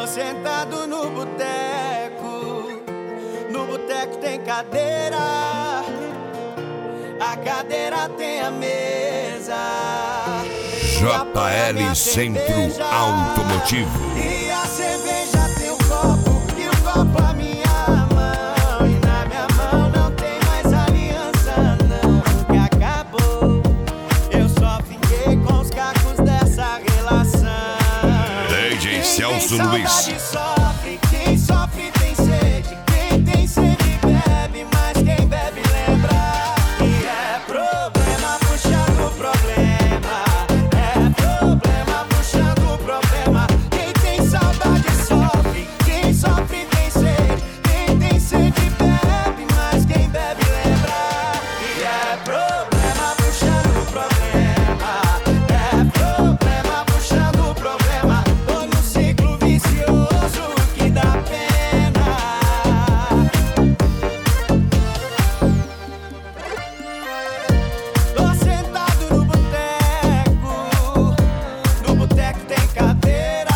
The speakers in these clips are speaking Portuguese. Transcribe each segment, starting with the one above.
sentado no boteco. No boteco tem cadeira, a cadeira tem a mesa. JL Centro Automotivo. E a cerveja tem um copo, e o copo a minha mão. E na minha mão não tem mais aliança não, que acabou. Eu só fiquei com os cacos dessa relação. DJ Celso Luiz. Sofre, quem sofre tem sede. Quem tem sede bebe, mas quem bebe lembra. E é problema puxando problema. É problema puxando problema. Quem tem saudade sofre. Quem sofre tem sede. Quem tem sede bebe, mas quem bebe lembra. E é problema puxando problema. É problema puxando problema. Tô no ciclo vicioso que dá pena. Tô sentado no boteco. No boteco tem cadeira,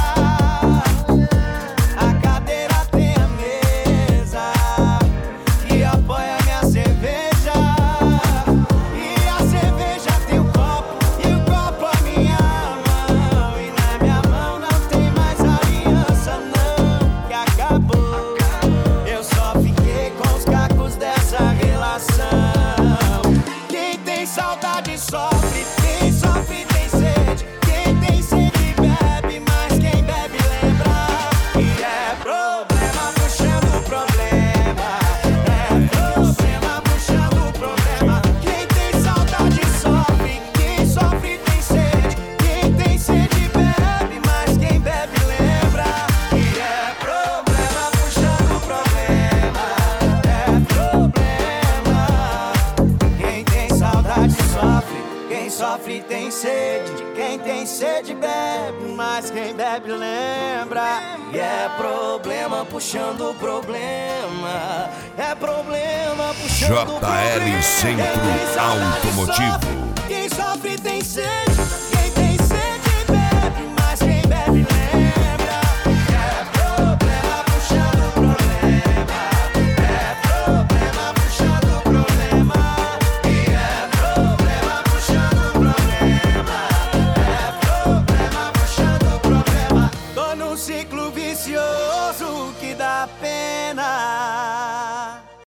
a cadeira tem a mesa que apoia minha cerveja. E a cerveja tem o copo, e o copo a minha mão. E na minha mão não tem mais aliança não, que acabou. Eu só fiquei com os cacos dessa relação. Quem tem saudade sofre, quem sofre tem sede. Quem tem sede bebe, mas quem bebe lembra. E é problema puxando problema. É problema puxando problema. Quem tem saudade sofre, quem sofre tem sede. Quem tem sede bebe, mas quem bebe lembra. E é problema puxando problema. É problema. Quem tem saudade sofre, quem sofre tem sede. Quem tem sede bebe, mas quem bebe lembra. E é problema puxando problema. É problema puxando problema. JL Centro Quem tem saudade Automotivo. sofre, quem sofre tem sede.